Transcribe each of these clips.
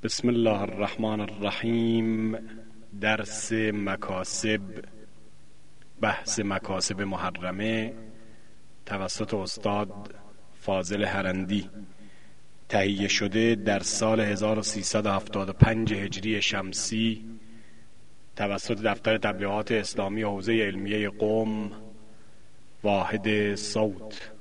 بسم الله الرحمن الرحیم. درس مکاسب، بحث مکاسب محرمه توسط استاد فاضل هرندی، تهیه شده در سال 1375 هجری شمسی توسط دفتر تبلیغات اسلامی حوزه علمیه قم، واحد صوت.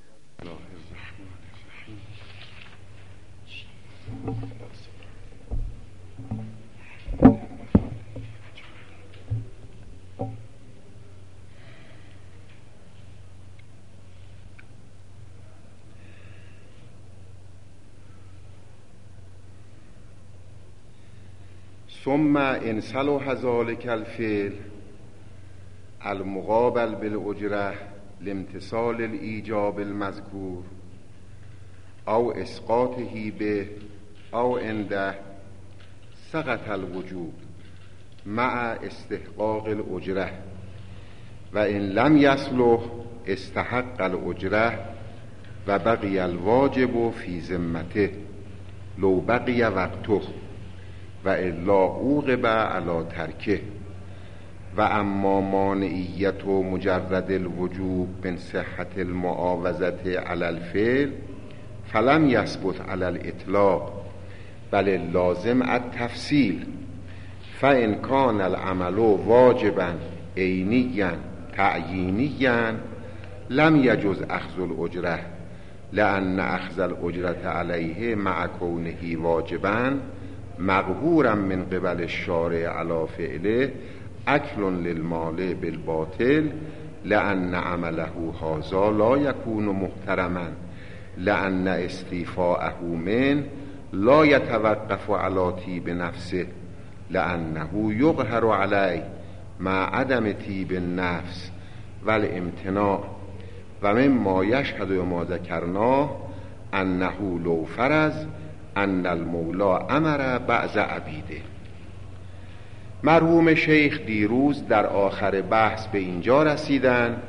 ثم ان صلح ذلك الفعل المقابل بالاجره لامتثال الايجاب المذکور او اسقاطه به او عنده سقط الوجوب مع استحقاق الاجره و ان لم يصلح استحق الاجره و بقي الواجب في ذمته لو بقي وقته و الا عوقب علی ترکه. و اما مانعیت و مجرد الوجوب من صحت المعاوضة علی الفعل فلم یثبت علی الاطلاق بل لازم التفصیل. فان کان العمل واجبا عینیا تعیینیا لم یجز اخذ الاجره لان اخذ الاجره علیه مع کونه واجبا مقهورا من قبل الشارع علی فعله اکل للمال بالباطل لان عمله هذا لا یکون محترما لان استیفاءه من لا یتوقف علی طیب نفسه لانه یقهر علیه مع عدم طیب النفس والامتناع. و مما یشهد ما ذکرناه انه لو فرض ان المولا امر بعض عبیده. مرحوم شیخ دیروز در آخر بحث به اینجا رسیدن،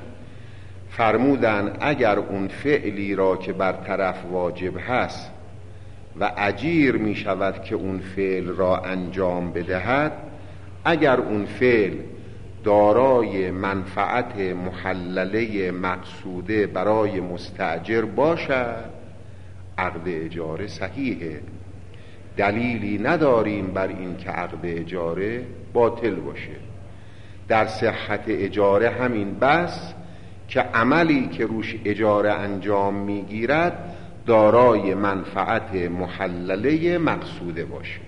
فرمودن اگر اون فعلی را که بر طرف واجب هست و اجیر می شود که اون فعل را انجام بدهد، اگر اون فعل دارای منفعت محلله مقصوده برای مستأجر باشد عقد اجاره صحیحه. دلیلی نداریم بر این که عقد اجاره باطل باشه. در صحت اجاره همین بس که عملی که روش اجاره انجام میگیرد دارای منفعت محلله مقصوده باشه.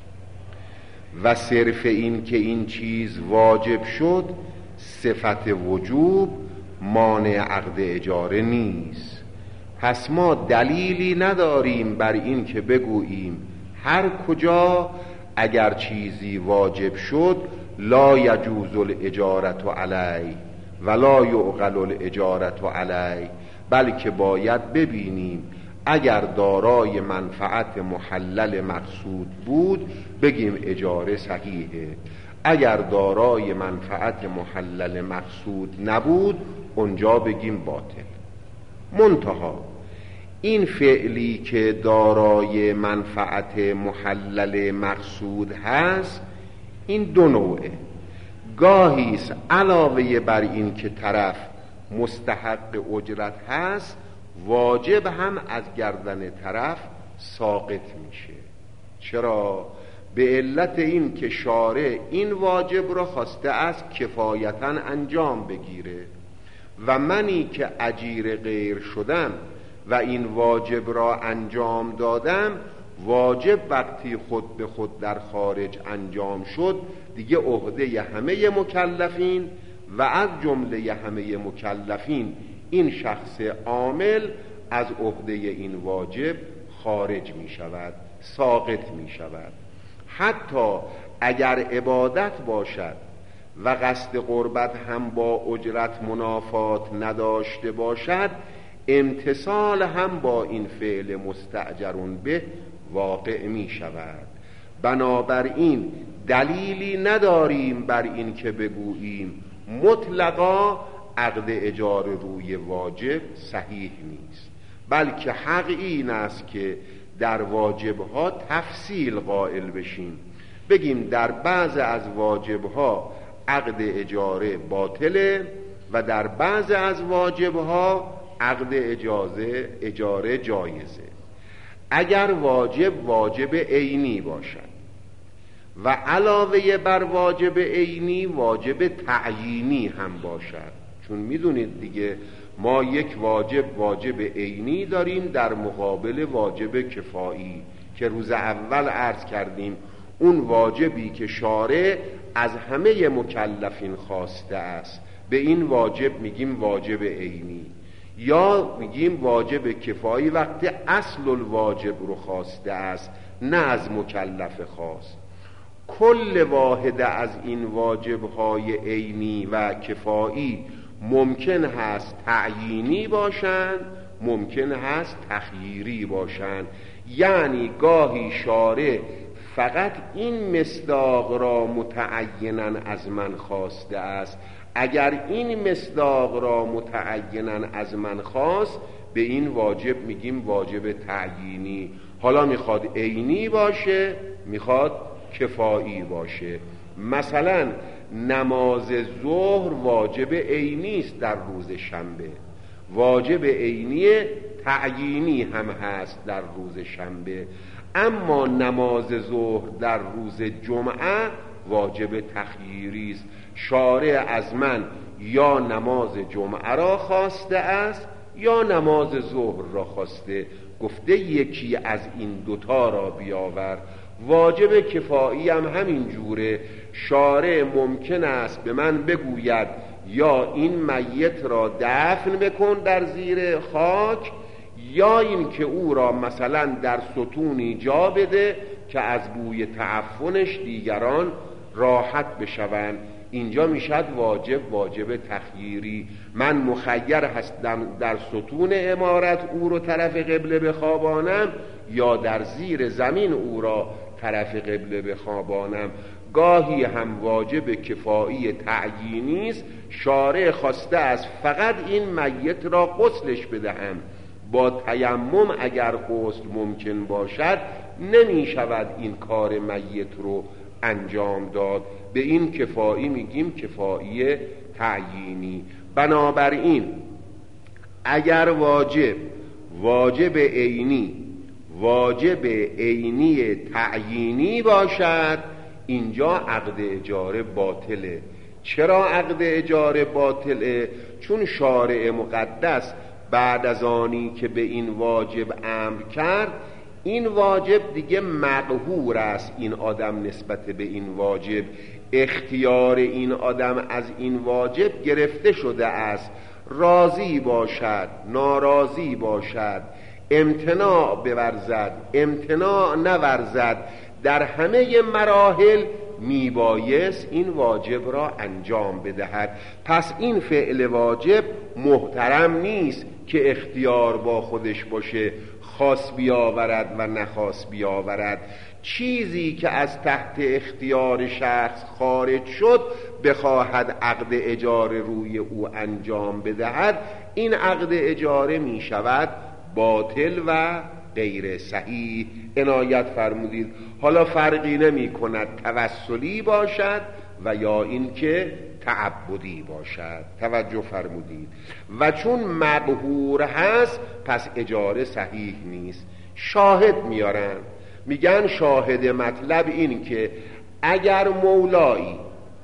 و صرف این که این چیز واجب شد صفت وجوب مانع عقد اجاره نیست. پس ما دلیلی نداریم بر این که بگوییم هر کجا اگر چیزی واجب شد لا یجوز الاجارة علی ولا یعقل الاجارة علی، بلکه باید ببینیم اگر دارای منفعت محلل مقصود بود بگیم اجاره صحیحه، اگر دارای منفعت محلل مقصود نبود اونجا بگیم باطل. منتها این فعلی که دارای منفعت محلل مقصود هست این دو نوعه. گاهی است علاوه بر این که طرف مستحق اجرت هست واجب هم از گردن طرف ساقط میشه. چرا؟ به علت این که شارع این واجب را خواسته است کفایتاً انجام بگیره و منی که اجیر غیر شدم و این واجب را انجام دادم، واجب وقتی خود به خود در خارج انجام شد دیگه عهده همه مکلفین و از جمله همه مکلفین این شخص عامل از عهده این واجب خارج می شود، ساقط می شود. حتی اگر عبادت باشد و قصد قربت هم با اجرت منافات نداشته باشد امتثال هم با این فعل مستأجرون به واقع می شود. بنابراین دلیلی نداریم بر این که بگوییم مطلقا عقد اجاره روی واجب صحیح نیست، بلکه حق این است که در واجبها تفصیل قائل بشیم، بگیم در بعض از واجبها عقد اجاره باطله و در بعض از واجبها عقد اجاره جایزه. اگر واجب عینی باشد و علاوه بر واجب عینی واجب تعیینی هم باشد، چون میدونید دیگه ما یک واجب عینی داریم در مقابل واجب کفایی که روز اول عرض کردیم اون واجبی که شارع از همه مکلفین خواسته است به این واجب میگیم واجب عینی، یا میگیم واجب کفایی وقتی اصل الواجب رو خواسته است نه از مکلف خاص. کل واحده از این واجب‌های عینی و کفایی ممکن هست تعیینی باشند، ممکن هست تخییری باشند. یعنی گاهی شارع فقط این مصداق را متعینا از من خواسته است، اگر این مصداق را متعینا از من خواست به این واجب میگیم واجب تعیینی. حالا میخواد عینی باشه میخواد کفایی باشه. مثلا نماز ظهر واجب عینی است در روز شنبه، واجب عینی تعیینی هم هست در روز شنبه، اما نماز ظهر در روز جمعه واجب تخییری است. شارع از من یا نماز جمعه را خواسته است یا نماز ظهر را خواسته، گفته یکی از این دوتا را بیاور. واجب کفایی هم همین جوره، شارع ممکن است به من بگوید یا این میت را دفن بکن در زیر خاک، یا این که او را مثلا در ستونی جا بده که از بوی تعفنش دیگران راحت بشوند. اینجا میشد واجب تخییری. من مخیر هستم در ستون عمارت او رو طرف قبله بخوابانم یا در زیر زمین او را طرف قبله بخوابانم. گاهی هم واجب کفایی تعیینی است، شارع خواسته است فقط این میت را غسلش بدهم، با تیمم اگر غسل ممکن باشد نمی شود این کار میت رو انجام داد، به این کفایی میگیم کفایی تعیینی. بنابراین اگر واجب عینی تعیینی باشد اینجا عقد اجاره باطله. چرا عقد اجاره باطله؟ چون شارع مقدس بعد از آنی که به این واجب امر کرد، این واجب دیگه مقهور است، این آدم نسبت به این واجب اختیار این آدم از این واجب گرفته شده است، راضی باشد ناراضی باشد، امتناع بورزد امتناع نورزد، در همه مراحل میبایست این واجب را انجام بدهد. پس این فعل واجب محترم نیست که اختیار با خودش باشه، خاص بیاورد و نخاص بیاورد. چیزی که از تحت اختیار شخص خارج شد بخواهد عقد اجاره روی او انجام بدهد، این عقد اجاره می شود باطل و غیر صحیح. عنایت فرمودید. حالا فرقی نمی کند توسلی باشد و یا اینکه تعبدی باشد. توجه فرمودید. و چون مقهور هست پس اجاره صحیح نیست. شاهد میارن، میگن شاهد مطلب این که اگر مولایی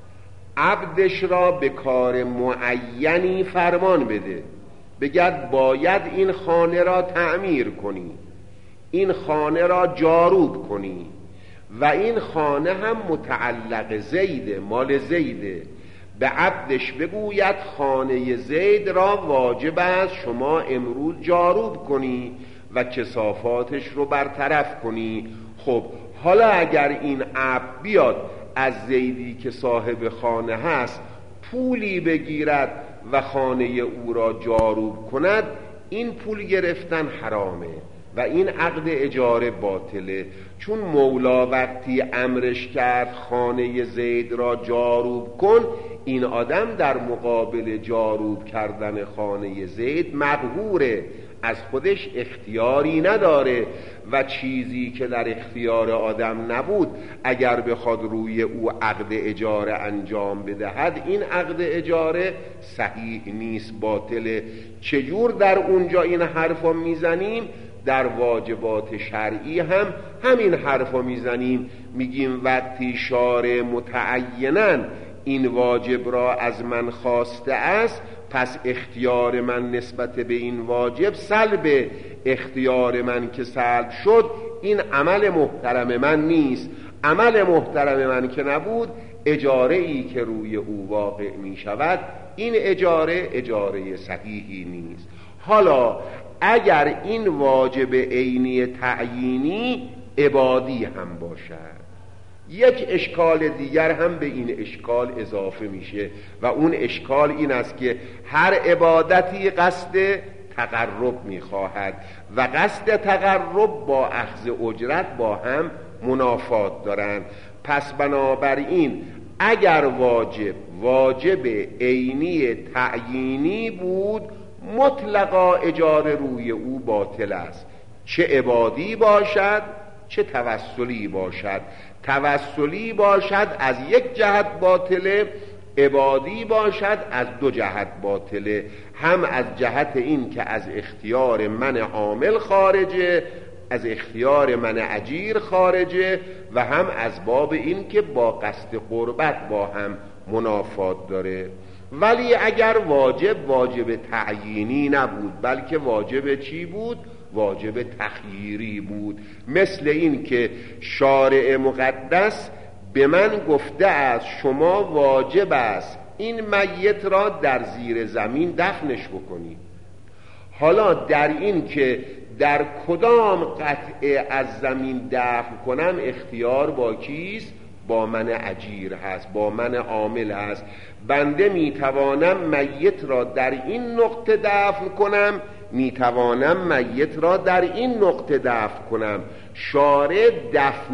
عبدش را به کار معینی فرمان بده، بگد باید این خانه را تعمیر کنی، این خانه را جاروب کنی و این خانه هم متعلق زیده، مال زیده، به عبدش بگوید خانه زید را واجب است شما امروز جاروب کنی و کثافاتش رو برطرف کنی. خب حالا اگر این عبد بیاد از زیدی که صاحب خانه هست پولی بگیرد و خانه او را جاروب کند، این پول گرفتن حرامه. و این عقد اجاره باطله. چون مولا وقتی امرش کرد خانه زید را جاروب کن، این آدم در مقابل جاروب کردن خانه زید مقهوره، از خودش اختیاری نداره و چیزی که در اختیار آدم نبود اگر بخواد روی او عقد اجاره انجام بدهد، این عقد اجاره صحیح نیست، باطله. چجور در اونجا این حرفا میزنیم؟ در واجبات شرعی هم همین حرفا میزنیم، میگیم وقتی شارع متعیناً این واجب را از من خواسته است، پس اختیار من نسبت به این واجب سلب. اختیار من که سلب شد، این عمل محترم من نیست. عمل محترم من که نبود، اجاره ای که روی او واقع می شود، این اجاره صحیحی نیست. حالا اگر این واجب عینی تعیینی عبادی هم باشد، یک اشکال دیگر هم به این اشکال اضافه میشه و اون اشکال این است که هر عبادتی قصد تقرب میخواهد و قصد تقرب با اخذ اجرت با هم منافات دارند. پس بنابراین اگر واجب عینی تعیینی بود، مطلقا اجاره روی او باطل است، چه عبادی باشد چه توسلی باشد. توسلی باشد از یک جهت باطله، عبادی باشد از دو جهت باطله. هم از جهت این که از اختیار من عامل خارجه، از اختیار من اجیر خارجه، و هم از باب این که با قصد قربت با هم منافات داره. ولی اگر واجب تعیینی نبود، بلکه واجب چی بود؟ واجب تخییری بود. مثل این که شارع مقدس به من گفته است شما واجب است این میت را در زیر زمین دفنش بکنید. حالا در این که در کدام قطعه از زمین دفن کنم اختیار با کیست؟ با من اجیر هست، با من عامل هست. بنده میتوانم میت را در این نقطه دفن کنم، میتوانم میت را در این نقطه دفن کنم. شارع دفن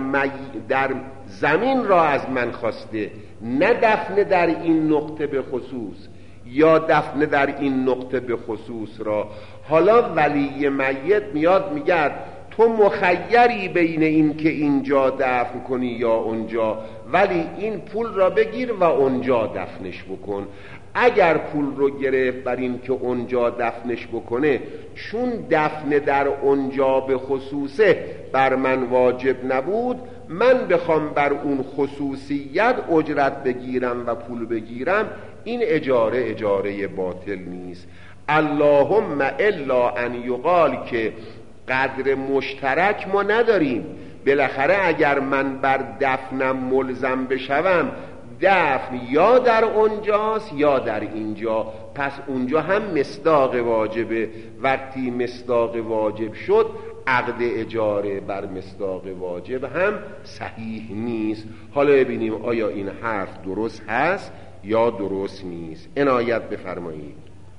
در زمین را از من خواسته، نه دفن در این نقطه به خصوص یا دفن در این نقطه به خصوص را. حالا ولی میت میاد میگه تو مخیری بین این که اینجا دفن کنی یا اونجا، ولی این پول را بگیر و اونجا دفنش بکن. اگر پول رو گرفت بر این که اونجا دفنش بکنه، چون دفن در اونجا به خصوصه بر من واجب نبود، من بخوام بر اون خصوصیت اجرت بگیرم و پول بگیرم، این اجاره باطل نیست. اللهم الا ان یقال که قدر مشترک ما نداریم، بالاخره اگر من بر دفنم ملزم بشوم، دفن یا در اونجاست یا در اینجا، پس اونجا هم مصداق واجبه. وقتی مصداق واجب شد، عقد اجاره بر مصداق واجب هم صحیح نیست. حالا ببینیم آیا این حرف درست هست یا درست نیست. عنایت بفرمایید.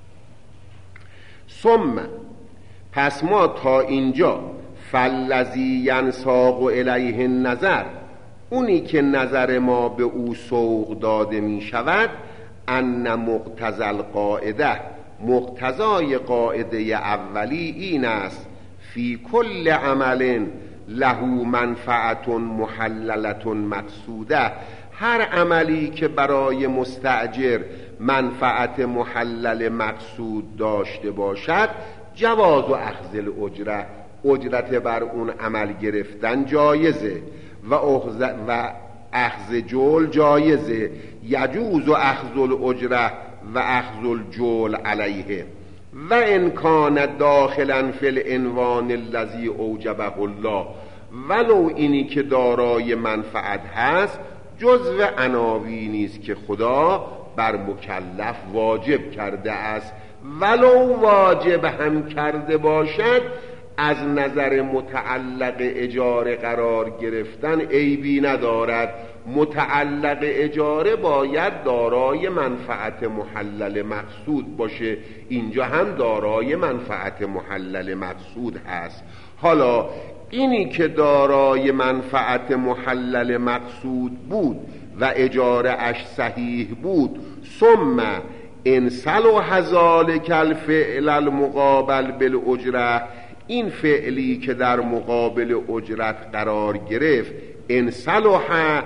ثم، پس ما تا اینجا فالذی ینساق الیه النظر، اونی که نظر ما به او سوق داده می شود، ان مقتضی القاعده، مقتضای قاعده اولی این است، فی کل عمل له منفعت محللت مقصوده، هر عملی که برای مستأجر منفعت محلل مقصود داشته باشد، جواز و اخذ الاجره، اجرت بر اون عمل گرفتن جایزه و اخذ جول جایزه. یجوز و اخذ الاجره و اخذ الجول علیه و ان کان داخلا فی العنوان الذی اوجبه الله، ولو اینی که دارای منفعت هست جزو عناوینی است که خدا بر مکلف واجب کرده است. ولو واجب هم کرده باشد، از نظر متعلق اجاره قرار گرفتن عیبی ندارد. متعلق اجاره باید دارای منفعت محلل مقصود باشه. اینجا هم دارای منفعت محلل مقصود هست. حالا اینی که دارای منفعت محلل مقصود بود و اجاره اش صحیح بود، ثم ان صلح ذلک الفعل المقابل بالاجره، این فعلی که در مقابل اجرت قرار گرفت، ان صلح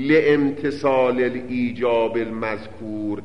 لامتثال الایجاب المذکور،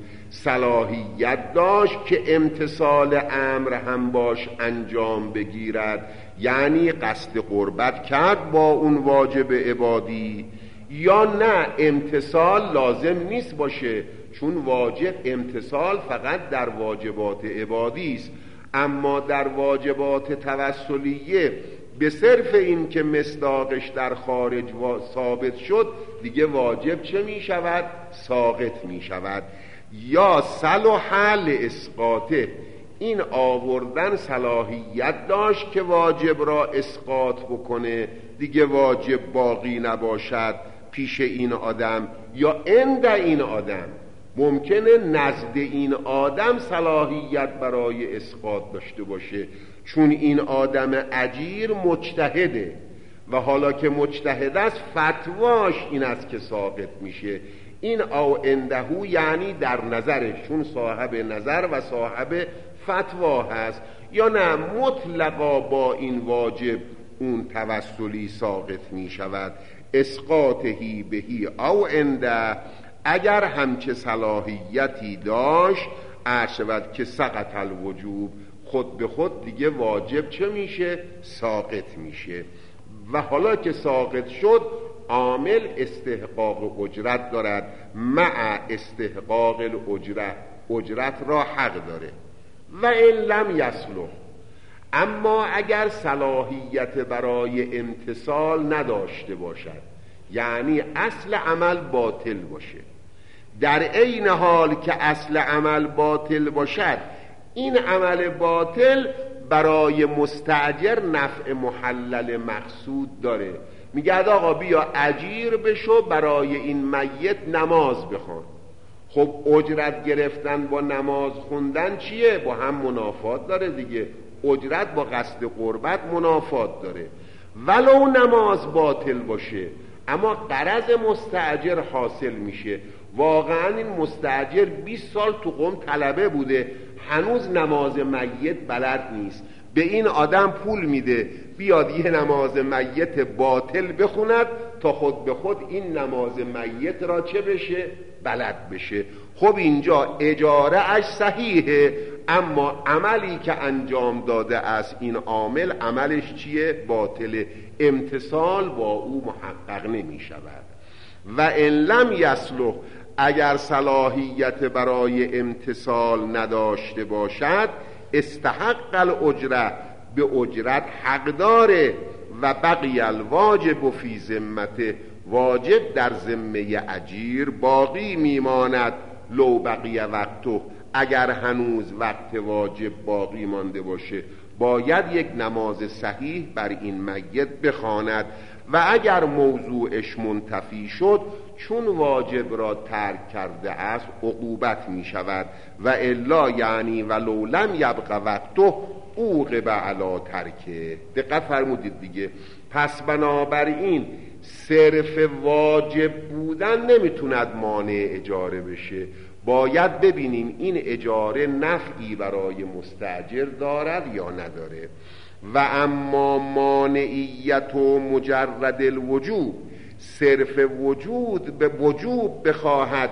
صلاحیت داشت که امتثال امر هم باش انجام بگیرد، یعنی قصد قربت کرد با اون واجب عبادی، یا نه امتثال لازم نیست باشه، چون واجب امتثال فقط در واجبات عبادی است، اما در واجبات توسلیه به صرف این که مصداقش در خارج ثابت شد دیگه واجب چه می شود؟ ساقط می شود. یا صلح لاسقاطه، این آوردن صلاحیت داشت که واجب را اسقاط بکنه، دیگه واجب باقی نباشد پیش این آدم یا عند این آدم. ممکنه نزد این آدم صلاحیت برای اسقاط داشته باشه، چون این آدم اجیر مجتهده و حالا که مجتهد است فتواش این است که ساقط میشه. این او اندهو یعنی در نظرش، چون صاحب نظر و صاحب فتوا هست، یا نه مطلقا با این واجب اون توسلی ساقط می شود. اسقاطهی بهی او انده، اگر همچه صلاحیتی داشت ارشود که سقط الوجوب، خود به خود دیگه واجب چه میشه؟ ساقط میشه. و حالا که ساقط شد عامل استحقاق اجرت دارد، مع استحقاق الاجرت، اجرت را حق داره. و ان لم یصلح، اما اگر صلاحیت برای امتثال نداشته باشد، یعنی اصل عمل باطل باشه، در عین حال که اصل عمل باطل باشد این عمل باطل برای مستأجر نفع محلل مقصود داره. میگه آقا بیا اجیر بشو برای این میت نماز بخوان. خب اجرت گرفتن با نماز خوندن چیه؟ با هم منافات داره دیگه. اجرت با قصد قربت منافات داره، ولو نماز باطل باشه اما غرض مستأجر حاصل میشه. واقعا این مستأجر 20 سال تو قم طلبه بوده، هنوز نماز میت بلد نیست، به این آدم پول میده بیاد یه نماز میت باطل بخوند تا خود به خود این نماز میت را چه بشه؟ بلد بشه. خب اینجا اجاره اش صحیحه، اما عملی که انجام داده است این عامل عملش چیه؟ باطله، امتثال با او محقق نمی شود. و ان لم یصلح، اگر صلاحیت برای امتثال نداشته باشد استحق الاجره، به اجرت حق داره. و بقی الواجب فی ذمته، واجب در ذمه اجیر باقی میماند. لو بقی وقته، اگر هنوز وقت واجب باقی مانده باشه باید یک نماز صحیح بر این میت بخواند. و اگر موضوعش منتفی شد چون واجب را ترک کرده است عقوبت می شود. و الا یعنی ولو لم یبق وقته عوقب علی ترکه. دقت فرمودید دیگه. پس بنابراین صرف واجب بودن نمیتوند مانع اجاره بشه، باید ببینیم این اجاره نفعی برای مستأجر دارد یا نداره. و اما مانعیت و مجرد الوجوب، صرف وجود به وجوب بخواهد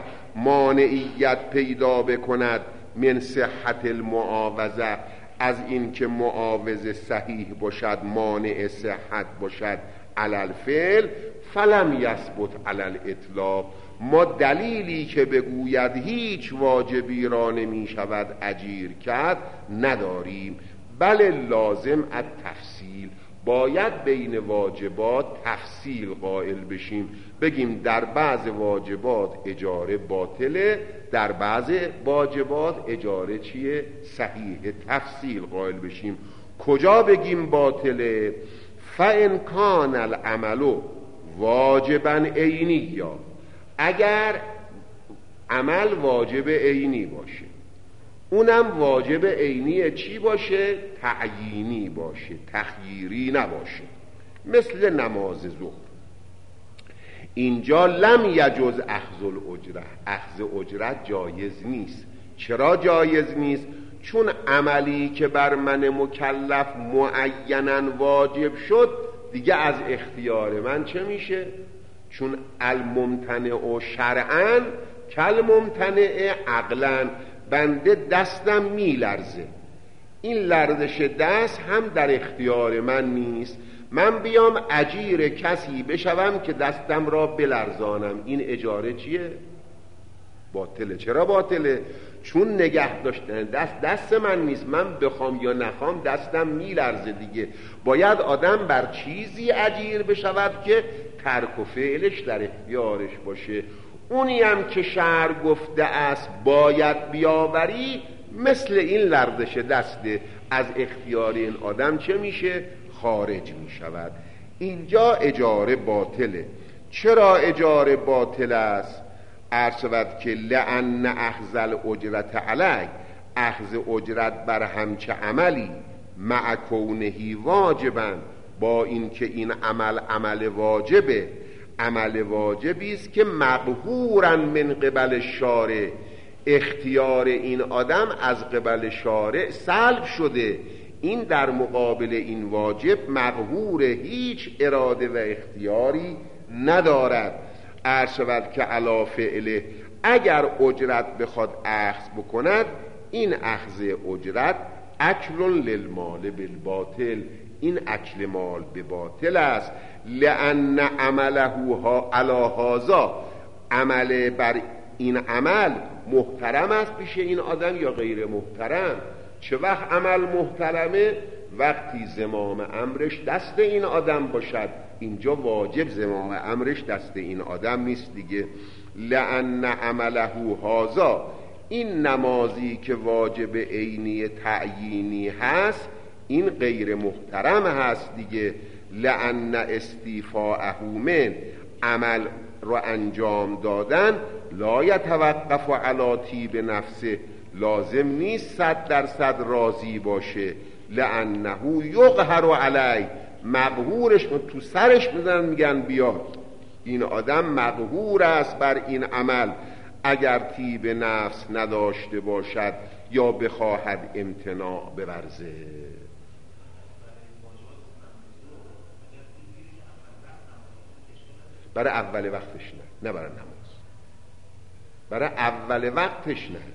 مانعیت پیدا بکند من صحت المعاوضه، از این که معاوضه صحیح باشد مانع صحت باشد علی الفعل، فلم یثبت علی الاطلاق، ما دلیلی که بگوید هیچ واجبی را نمی شود اجیر کرد نداریم. بله لازم التفصیل، باید بین واجبات تفصیل قائل بشیم، بگیم در بعض واجبات اجاره باطله، در بعض واجبات اجاره چیه؟ صحیح. تفصیل قائل بشیم. کجا بگیم باطله؟ فإن کان العمل واجبا عینیا، اگر عمل واجب عینی باشه، اونم واجب عینی چی باشه؟ تعیینی باشه، تخییری نباشه. مثل نماز ظهر اینجا لم یجوز اخذ الاجره، اخذ اجرت جایز نیست. چرا جایز نیست؟ چون عملی که بر من مکلف معیناً واجب شد دیگه از اختیار من چه میشه؟ چون الممتنع شرعاً کالممتنع عقلاً، بنده دستم میلرزه، این لرزش دست هم در اختیار من نیست. من بیام اجیر کسی بشوم که دستم را بلرزانم، این اجاره چیه؟ باطله. چرا باطله؟ چون نگه داشتن دست من نیست، من بخوام یا نخوام دستم میلرزه دیگه. باید آدم بر چیزی اجیر بشود که ترک و فعلش در اختیارش باشه. اونی هم که شرع گفته است باید بیاوری، مثل این لرزش دسته، از اختیار این آدم چه میشه؟ خارج میشود. اینجا اجاره باطله. چرا اجاره باطل است؟ عرض شود که لأن اخذ الاجرت علی، اخذ اجرت بر همچه عملی مع کونهی واجبا، با اینکه این عمل واجبه، عمل واجبی است که مقهورا من قبل شارع، اختیار این آدم از قبل شارع سلب شده، این در مقابل این واجب مقهور، هیچ اراده و اختیاری ندارد. عرض شود که علا فعله، اگر اجرت بخواد اخذ بکند، این اخذ اجرت اکل للمال بالباطل، این اکل مال به باطل است. لأن عمله علی هذا، عمل بر این عمل محترم است پیش این آدم یا غیر محترم؟ چه وقت عمل محترمه؟ وقتی زمام امرش دست این آدم باشد. اینجا واجب زمام امرش دست این آدم نیست دیگه. لأن عمله هذا، این نمازی که واجب عینی تعیینی هست این غیر محترم هست دیگه. لأن استیفاءه من، عمل رو انجام دادن، لا یتوقف علی طیب نفسه، لازم نیست 100% راضی باشه. لأنه یقهر علی، مقهورش تو سرش میزنن، میگن بیا این آدم مقهور است بر این عمل، اگر طیب نفس نداشته باشد یا بخواهد امتناع بورزه. برای اول وقتش نه برای نماز، برای اول وقتش نه،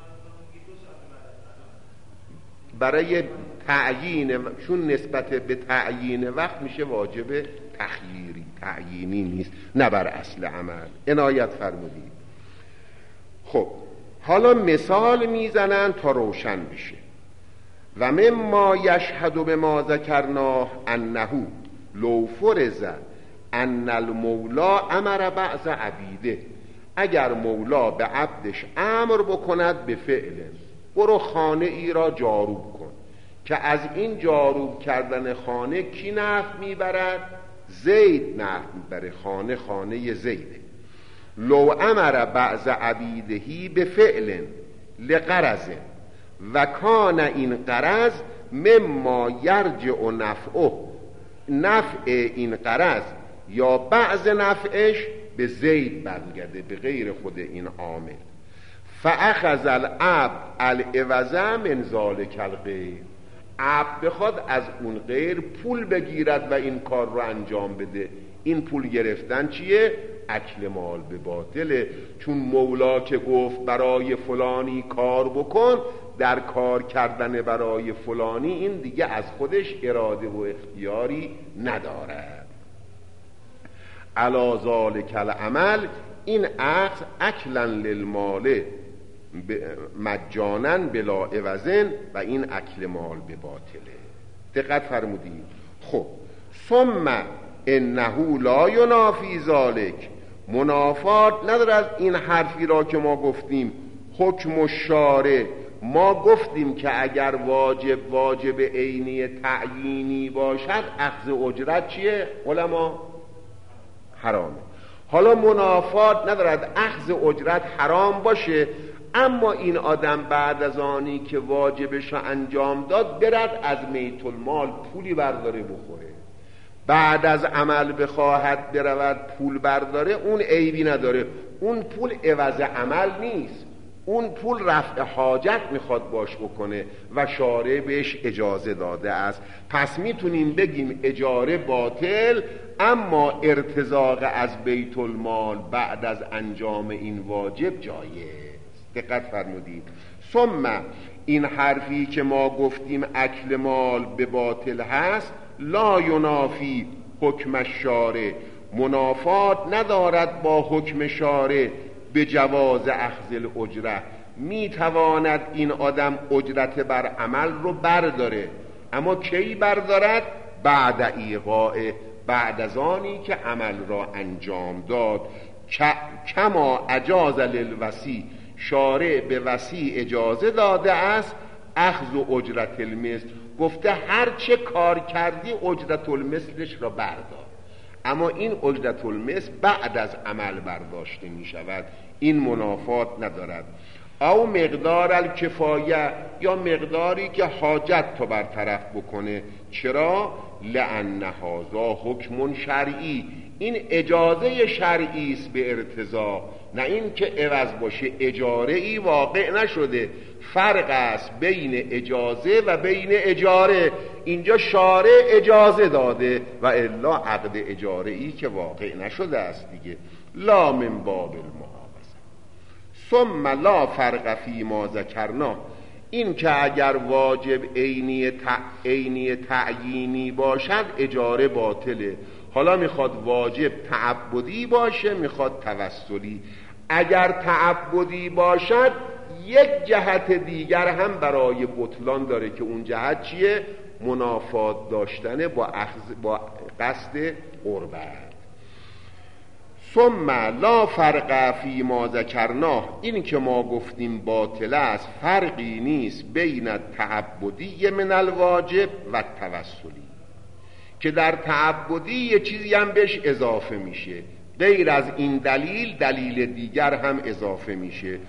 برای تعیین، چون نسبت به تعیین وقت میشه واجب تخییری، تعیینی نیست، نه بر اصل عمل. عنایت فرمودید. خب حالا مثال میزنن تا روشن بشه. و مما یشهد بما ذکرناه انه لو فرض ان المولا امر بعض عبیده، اگر مولا به عبدش امر بکند به فعل، برو خانه ای را جاروب کن، که از این جاروب کردن خانه کی نفع میبرد؟ زید نفع میبره، خانه زیده. لو امر بعض عبیدهی به فعل لغرض و کان این غرض مما یرجع نفعه، نفع این غرض یا بعض نفعش به زید برگرده، به غیر خود این عامل. فاخذ العبد العوض من ذلک الغیر، عبد بخواد از اون غیر پول بگیرد و این کار رو انجام بده، این پول گرفتن چیه؟ اکل مال به باطله. چون مولا که گفت برای فلانی کار بکن، در کار کردن برای فلانی این دیگه از خودش اراده و اختیاری ندارد. علی ذلک العمل، این اخذ اکلا للمال مجانا بلا عوضن، و این اکل مال به باطله. دقت فرمودید. خب ثم انه لا ینافی ذلک، منافات ندارد این حرفی را که ما گفتیم حکم الشارع. ما گفتیم که اگر واجب عینی تعیینی باشد اخذ اجرت چیه؟ علما حرامه. حالا منافات ندارد، اخذ اجرت حرام باشه، اما این آدم بعد از آنی که واجبش رو انجام داد برد از بیت المال پولی برداره بخوره، بعد از عمل بخواهد برود پول برداره، اون عیبی نداره. اون پول عوض عمل نیست، اون پول رفع حاجت میخواد باش بکنه و شارع بهش اجازه داده است. پس میتونیم بگیم اجاره باطل، اما ارتزاق از بیت المال بعد از انجام این واجب جایز. دقت فرمودید. ثم این حرفی که ما گفتیم اکل مال به باطل هست، لا ینافی حکم الشارع، منافات ندارد با حکم شارع به جواز اخذ الاجره. میتواند این آدم اجرت بر عمل رو برداره، اما کی بردارد؟ بعد ایقاع، بعد از آنی که عمل را انجام داد. کما اجاز للوصی، شارع به وصی اجازه داده است اخذ اجرت المثل، گفته هر چه کار کردی اجرت المثلش را بردار، اما این اجرت المثل بعد از عمل برداشته می شود، این منافات ندارد. او مقدار الکفایه، یا مقداری که حاجت تو برطرف بکنه. چرا؟ لأن هذا حکم شرعی، این اجازه شرعی است به ارتضاء، نه این که عوض باشه، اجاره ای واقع نشده. فرق است بین اجازه و بین اجاره، اینجا شارع اجازه داده و الا عقد اجاره ای که واقع نشده است دیگه. لا من باب المحافظه. ثم لا فرق فی ما ذکرنا، این که اگر واجب عینی تعیینی باشد اجاره باطله. حالا میخواد واجب تعبدی باشه، میخواد توسلی. اگر تعبدی باشد یک جهت دیگر هم برای بطلان داره که اون جهت چیه؟ منافات داشتن با قصد قربت. ثم لا فرق فی ما ذکرناه، این که ما گفتیم باطل است، فرقی نیست بین التعبدی من الواجب و التوسلی، که در تعبدی یه چیزی هم بهش اضافه میشه، غیر از این دلیل دیگر هم اضافه میشه.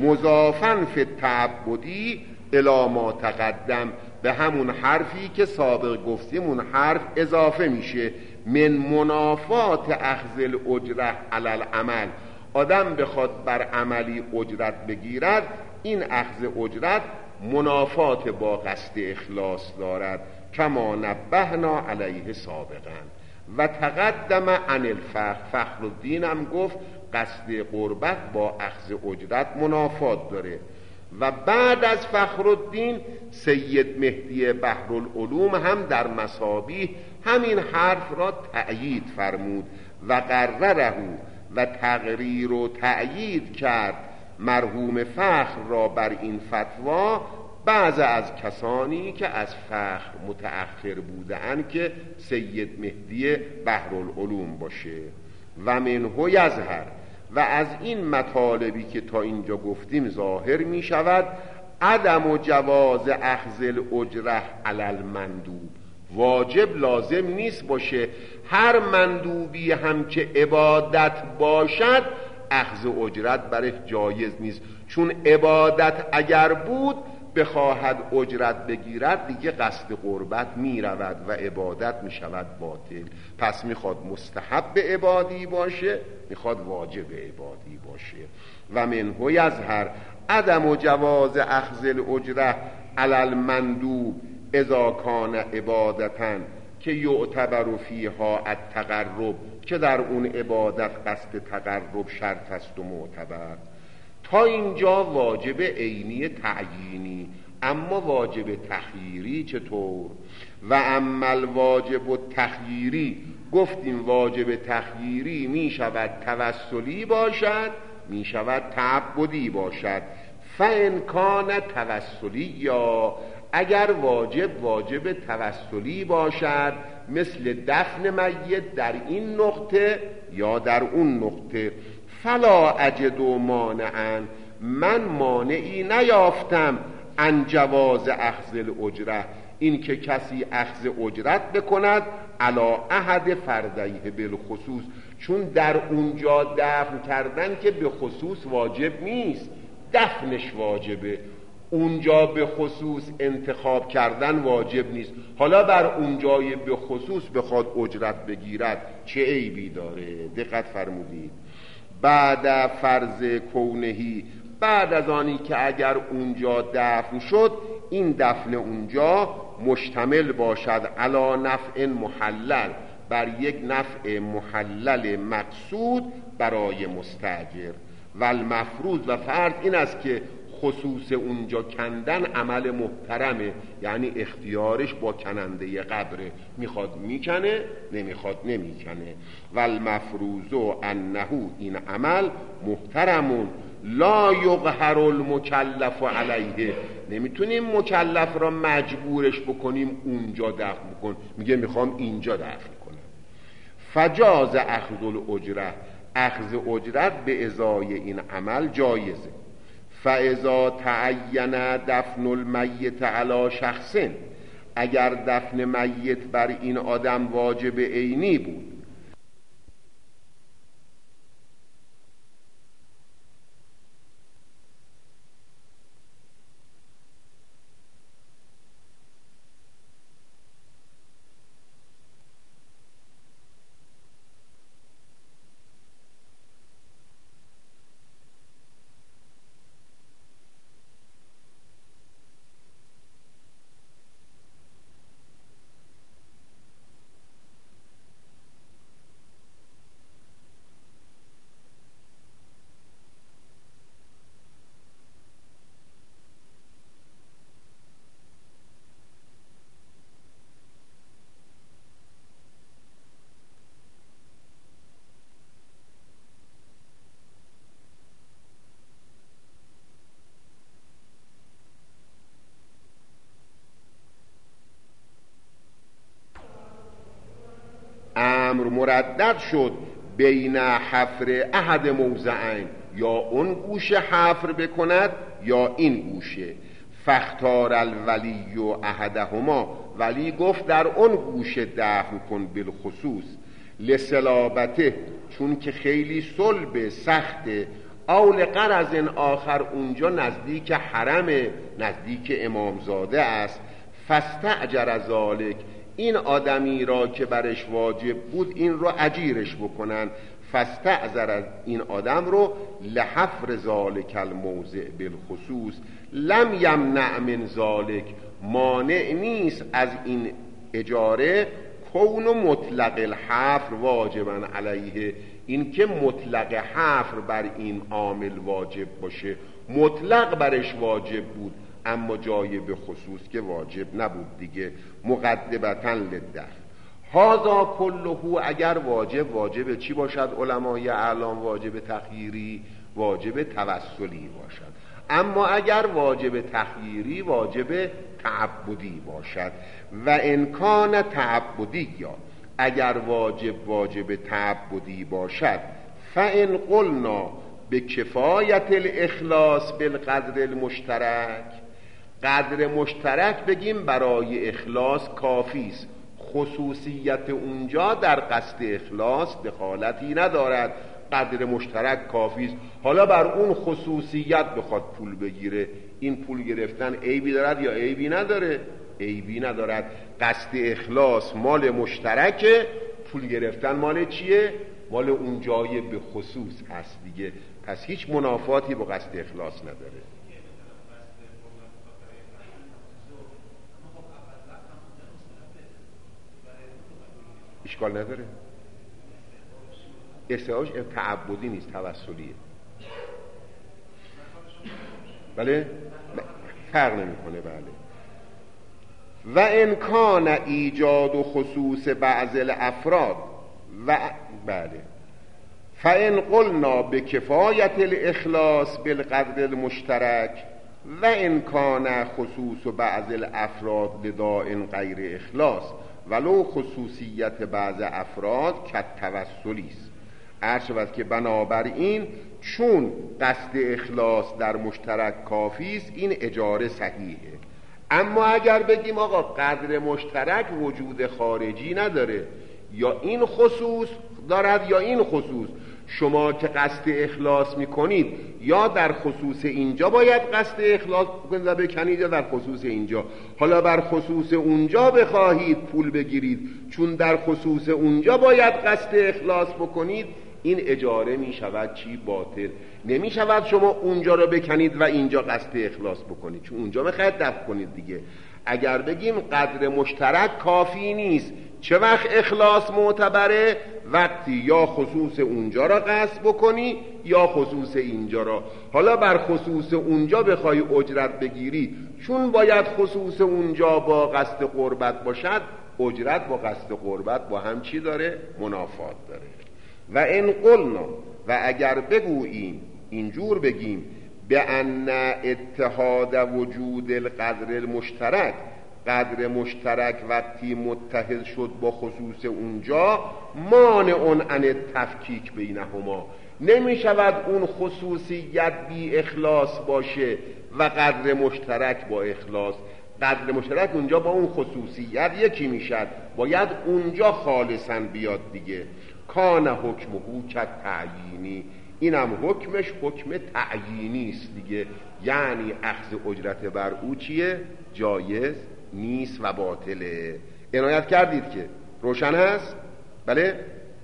مضافاً فی التعبدی الی ما تقدم، به همون حرفی که سابق گفتیم اون حرف اضافه میشه. من منافات اخذ الاجره علی العمل، آدم بخواد بر عملی اجرت بگیرد، این اخذ اجرت منافات با قصد اخلاص دارد، کما نبهنا علیه سابقا. و تقدم عن الفخر، فخرالدین هم گفت قصد قربت با اخذ اجرت منافات داره. و بعد از فخرالدین سید مهدی بحرالعلوم هم در مصابیح همین حرف را تأیید فرمود و قرره و تقریر و تأیید کرد مرحوم فخر را بر این فتوا بعض از کسانی که از فخر متأخر بودند که سید مهدی بحرالعلوم باشه. و منه یظهر، و از این مطالبی که تا اینجا گفتیم ظاهر می شود عدم و جواز اخذ الاجره علی المندوب، واجب لازم نیست باشه، هر مندوبی هم که عبادت باشد اخذ اجرت برش جایز نیست، چون عبادت اگر بود بخواهد اجرت بگیرد دیگه قصد قربت می رود و عبادت می شود باطل. پس میخواد مستحب عبادی باشه، میخواد واجب عبادی باشه. و منه یظهر عدم و جواز اخذ الاجره علی المندوب اذا کان عبادتن که یعتبر فیها التقرب، که در اون عبادت قصد تقرب شرط است و معتبر. تا اینجا واجب عینی تعیینی، اما واجب تخییری چطور؟ و اما الواجب التخییری، گفتیم واجب تخییری می شود توسلی باشد، می شود تعبدی باشد. فان کان توسلی، یا اگر واجب توسلی باشد مثل دفن میت در این نقطه یا در اون نقطه، فلا اجد مانعا، من مانعی نیافتم عن جواز اخذ الاجره، این که کسی اخذ اجرت بکند علی احد فردیه بالخصوص، چون در اونجا دفن کردن که به خصوص واجب نیست، دفنش واجبه. اونجا به خصوص انتخاب کردن واجب نیست. حالا بر اونجای به خصوص بخواد اجرت بگیرد چه عیبی داره؟ دقت فرمودید. بعد فرض کونهی، بعد از آنی که اگر اونجا دفن شد، این دفن اونجا مشتمل باشد علی نفع محلل، بر یک نفع محلل مقصود برای مستاجر. و المفروض، و فرض این است که خصوص اونجا کندن عمل محترمه، یعنی اختیارش با کننده قبره، میخواد میکنه، نمیخواد نمیکنه. و المفروض انه، این عمل محترمون، لا یقهر المکلف علیه، نمیتونیم مکلف را مجبورش بکنیم اونجا دفن بکن، میگه میخوام اینجا دفن کنم. فجاز اخذ الاجره، اخذ اجرت به ازای این عمل جایزه. فاذا تعین دفن المیت علی شخص، اگر دفن میت بر این آدم واجب عینی بود، مردد شد بین حفر احد موضعین، یا اون گوشه حفر بکند یا این گوشه. فاختار الولی و احدهما، ولی گفت در اون گوشه دفن کن بالخصوص. لسلابته، چون که خیلی صلب سخته. اول قرض آخر، اونجا نزدیک حرم، نزدیک امامزاده است. فاستأجر ذلک، این آدمی را که برش واجب بود این را اجیرش بکنن. فاستأجر این آدم رو لحفر ذالک الموضع بالخصوص. لم یمنع من ذالک، مانع نیست از این اجاره. کون مطلق الحفر واجبا علیه، این که مطلق حفر بر این عامل واجب باشه. مطلق برش واجب بود، اما جای به خصوص که واجب نبود دیگه. مقدمتاً للدفن. هذا کله، اگر واجب چی باشد؟ علمای اعلام واجب تخییری، واجب توسلی باشد. اما اگر واجب تخییری، واجب تعبدی باشد. و امکان تعبدی، یا اگر واجب تعبدی باشد، فان قلنا به کفایت الاخلاص بالقدر المشترک، قدر مشترک بگیم برای اخلاص کافی است. خصوصیت اونجا در قصد اخلاص دخالتی ندارد، قدر مشترک کافی است. حالا بر اون خصوصیت بخواد پول بگیره، این پول گرفتن عیبی دارد یا عیبی نداره؟ عیبی ندارد. قصد اخلاص مال مشترکه، پول گرفتن مال چیه؟ مال اون جای به خصوص هست دیگه. پس هیچ منافاتی با قصد اخلاص نداره. اشکال نداره. استعاج تعبدی نیست، توسلیه. بله؟ فرق نمیکنه. بله. و امکان ایجاد و خصوص بعض الافراد، و بله، فان قلنا بکفایت الاخلاص بالقدر المشترک و امکان خصوص بعض الافراد لداء غیر اخلاص ولو خصوصیت بعض افراد که توسلی است. عرض شود که بنابراین چون قصد اخلاص در مشترک کافی است این اجاره صحیحه. اما اگر بگیم آقا قدر مشترک وجود خارجی نداره، یا این خصوص دارد یا این خصوص، شما که قصد اخلاص میکنید یا در خصوص اینجا باید قصد اخلاص بکنید و بکنید یا در خصوص اینجا. حالا بر خصوص اونجا بخواهید پول بگیرید چون در خصوص اونجا باید قصد اخلاص بکنید، این اجاره میشود چی؟ باطل. نمیشود شما اونجا رو بکنید و اینجا قصد اخلاص بکنید، چون اونجا میخواید دفع کنید دیگه. اگر بگیم قدر مشترک کافی نیست، چه وقت اخلاص معتبره؟ وقتی یا خصوص اونجا را قصد بکنی یا خصوص اینجا را. حالا بر خصوص اونجا بخوای اجرت بگیری، چون باید خصوص اونجا با قصد قربت باشد، اجرت با قصد قربت با هم چی داره؟ منافات داره. و ان قلنا، و اگر بگوییم اینجور بگیم به ان اتحاد وجود القدر المشترک، قدر مشترک وقتی متحد شد با خصوص اونجا، مانع عن التفکیک بینهما، نمی شود اون خصوصیت بی اخلاص باشه و قدر مشترک با اخلاص. قدر مشترک اونجا با اون خصوصیت یکی میشد، باید اونجا خالصا بیاد دیگه. کان حکمه کالتعیینی، اینم حکمش حکم تعیینی است دیگه، یعنی اخذ اجرت بر او چیه؟ جایز نیست و باطله. عنایت کردید که روشن هست؟ بله.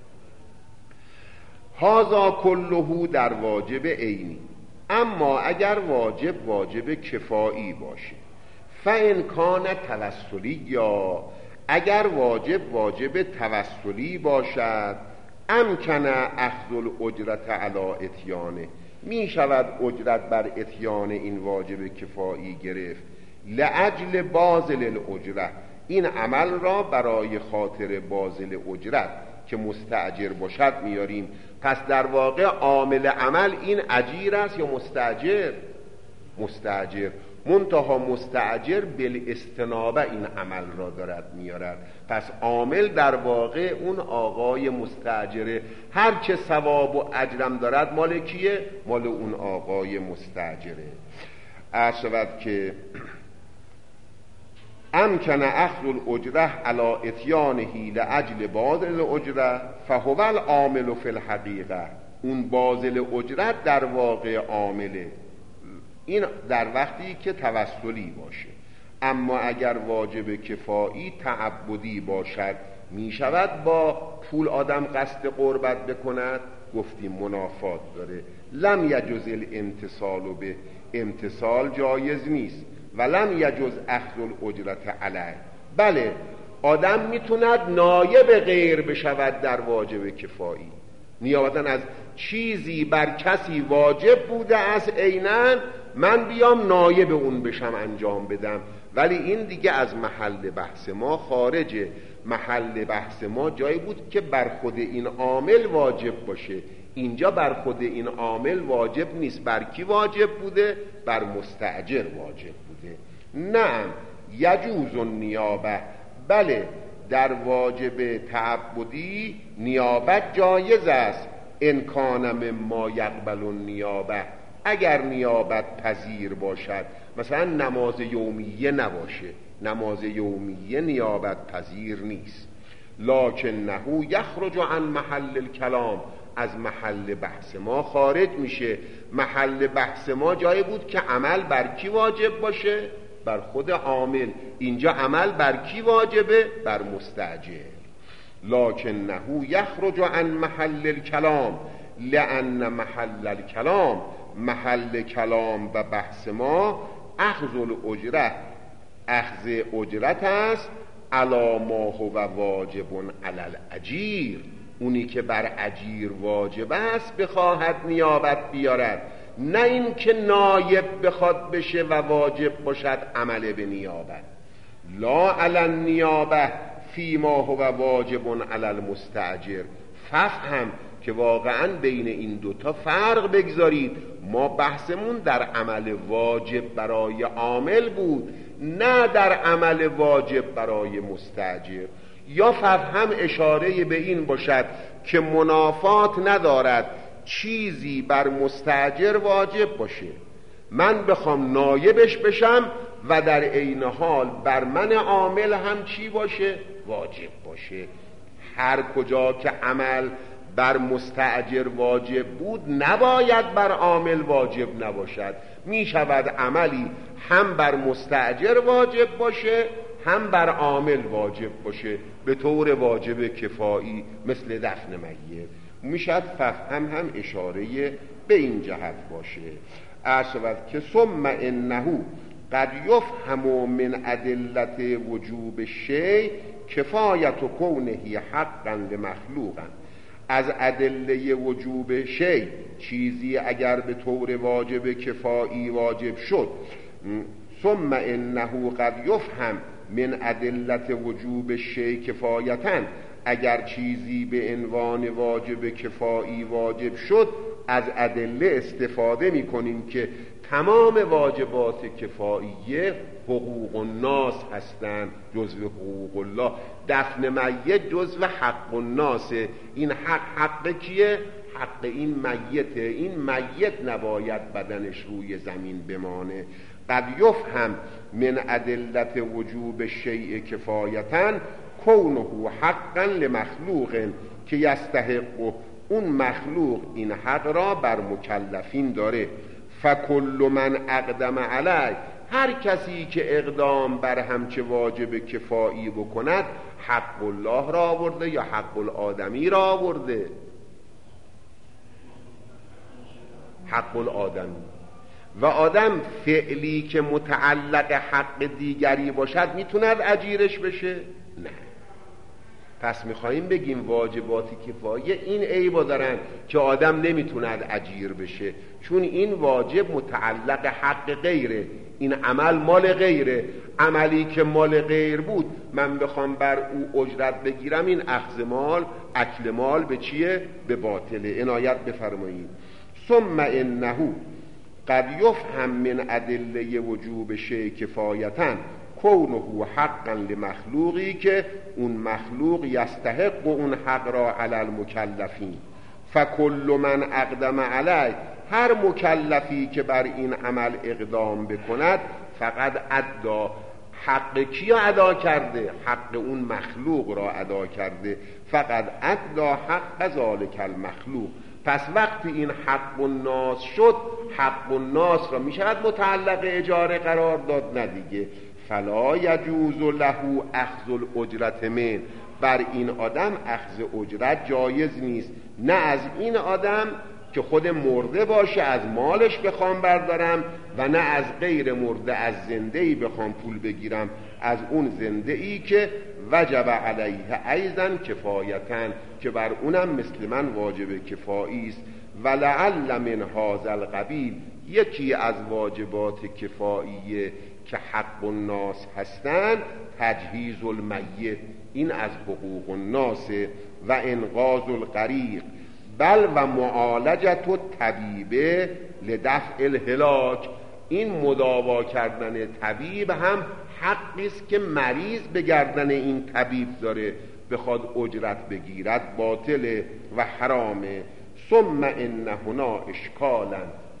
هذا کله در واجب عینی. اما اگر واجب کفایی باشه، فإن کان توسلی، یا اگر واجب توسلی باشد، امکن اخذ الاجرت علی اتیانه، می شود اجرت بر اتیان این واجب کفایی گرفت. لأجل بازل الاجره، این عمل را برای خاطر بازل اجرت که مستأجر باشد میاریم. پس در واقع عامل عمل این اجیر است یا مستأجر؟ مستأجر. منتها مستأجر بالاستنابه این عمل را دارد میارد، پس عامل در واقع اون آقای مستأجره. هر چه ثواب و اجرم دارد مال کیه؟ مال اون آقای مستأجره. عرض شود که امکن اخذ الاجره علی اتیانه لاجل بازل الاجره فهو العامل فی الحقیقه، اون بازل اجرت در واقع عامله، این در وقتی که توسلی باشه. اما اگر واجب کفایی تعبدی باشد، می شود با پول آدم قصد قربت بکند؟ گفتیم منافات داره. لم یجوز الامتصال به، امتصال جایز نیست. و لم یجوز اخذ الاجرت علیه، بله آدم میتوند نایب غیر بشود در واجب کفایی، نیابتا از چیزی بر کسی واجب بوده از عیناً من بیام نایب اون بشم انجام بدم، ولی این دیگه از محل بحث ما خارجه. محل بحث ما جایی بود که بر خود این عامل واجب باشه، اینجا بر خود این عامل واجب نیست. بر کی واجب بوده؟ بر مستأجر واجب بوده. نه یجوز النیابه، بله در واجب تعبدی نیابت جایز است. ان کان مما یقبل النیابه، اگر نیابت پذیر باشد، مثلا نماز یومیه نباشه، نماز یومیه نیابت پذیر نیست. لکنه یخرج عن محل الکلام، از محل بحث ما خارج میشه. محل بحث ما جایی بود که عمل بر کی واجب باشه؟ بر خود عامل. اینجا عمل بر کی واجبه؟ بر مستأجر. لکنه یخرج عن محل الکلام لأن محل الکلام، محل کلام و بحث ما اخذ الاجره، اخذ اجرت است. علی ما هو واجب علی الاجیر، اونی که بر اجیر واجب است بخواهد نیابت بیارد، نه این که نایب بخواد بشه و واجب باشد عمل به نیابت. لا علی النیابه فی ما هو واجب علی المستأجر. فهم که واقعا بین این دوتا فرق بگذارید. ما بحثمون در عمل واجب برای عامل بود، نه در عمل واجب برای مستأجر. یا فهم اشاره به این باشد که منافات ندارد چیزی بر مستاجر واجب باشه، من بخوام نایبش بشم و در عین حال بر من عامل هم چی باشه؟ واجب باشه. هر کجا که عمل بر مستاجر واجب بود نباید بر عامل واجب نباشد. می شود عملی هم بر مستاجر واجب باشه هم بر عامل واجب باشه به طور واجب کفایی، مثل دفن میت. می شود فهم هم اشاره به این جهت باشه. اشود که ثم انه قد یفهم من ادلت وجوب شیء کفایت کونه حقا لمخلوقا. از ادله وجوب شیء، چیزی اگر به طور واجب کفایی واجب شد، ثم انه قد یفهم من ادلت وجوب شیء کفایتن، اگر چیزی به عنوان واجب کفایی واجب شد، از ادله استفاده می کنیم که تمام واجبات کفاییه حقوق الناس هستند، جزو حقوق الله. دفن میت جزو حق الناس. این حق کیه؟ حق این میته. این میت نباید بدنش روی زمین بمانه. قد یفهم من ادلت وجوب شیء کفایتن کونه حقا لمخلوق که یستحق، اون مخلوق این حق را بر مکلفین داره. فکل من اقدم علی، هر کسی که اقدام بر همچه واجب کفایی بکند حق الله را آورده یا حق الآدمی را آورده؟ حق الآدمی. و آدم فعلی که متعلق حق دیگری باشد میتوند اجیرش بشه؟ نه. پس میخواییم بگیم واجبات کفایه این عیبا دارن که آدم نمیتوند اجیر بشه، چون این واجب متعلق حق غیره، این عمل مال غیره. عملی که مال غیر بود من بخوام بر او اجرت بگیرم، این اخذ مال، اکل مال به چیه؟ به باطله. عنایت بفرمایید. ثم انه قد یفهم من ادله وجوب شیء کفایتن کونه حقا لمخلوقی که اون مخلوق یستحق اون حق را علی المکلفین. فکل من اقدم علی، هر مکلفی که بر این عمل اقدام بکند فقط ادا، حق کی ادا کرده؟ حق اون مخلوق را ادا کرده. فقط ادا حق ذالک المخلوق. پس وقتی این حق الناس شد، حق الناس را می شود متعلق اجاره قرار داد؟ نه دیگه. فلا یجوز له اخذ الاجرت من، بر این آدم اخذ اجرت جایز نیست. نه از این آدم که خود مرده باشه از مالش بخوام بردارم، و نه از غیر مرده از زنده‌ای بخوام پول بگیرم، از اون زنده‌ای که وجب علیه ایضا کفایتن، که بر اونم مثل من واجب کفایی است. ولعل من هذا القبیل، یکی از واجبات کفاییه که حق الناس هستند تجهیز المیت، این از حقوق الناس، و انقاذ الغریق، بل و معالجت الطبیب لدفع الهلاک. این مداوا کردن طبیب هم حقی است که مریض به گردن این طبیب داره، بخواد اجرت بگیرد باطله و حرامه. ثم ان هنا اشکالا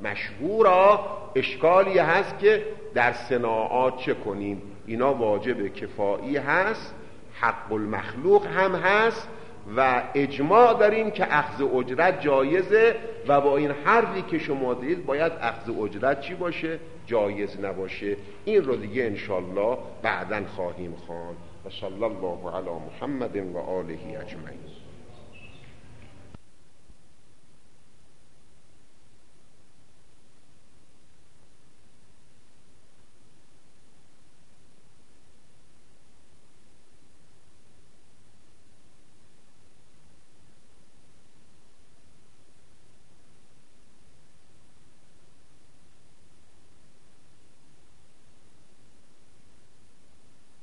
مشهورا، اشکالی هست که در صناعات چه کنیم؟ اینا واجب کفایی هست، حق المخلوق هم هست، و اجماع داریم که اخذ اجرت جایزه، و با این حرفی که شما دید باید اخذ اجرت چی باشه؟ جایز نباشه. این رو دیگه انشالله بعداً خواهیم خواند. و صلی الله علی محمد و آله اجمعین.